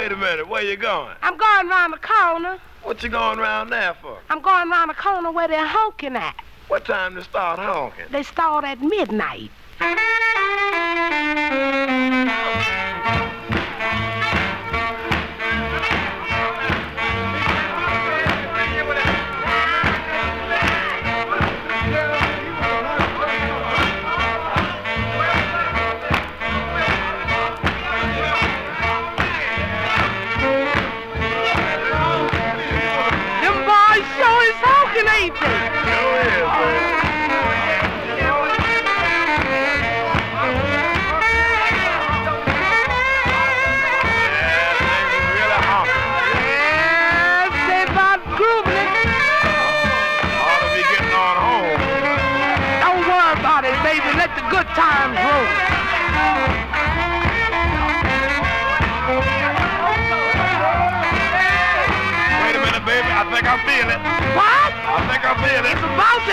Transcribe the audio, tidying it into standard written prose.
Wait a minute, where you going? I'm going around the corner. What you going around there for? I'm going around the corner where they're honking at. What time to start honking? They start at midnight. Them boys sure is honking, ain't they? Sure is, baby. Yes, they about grooving. Ought to be getting on home. Don't worry about it, baby. Let the good times roll. Wait a minute, baby. I think I feel it. What? I think I feel it. It's about to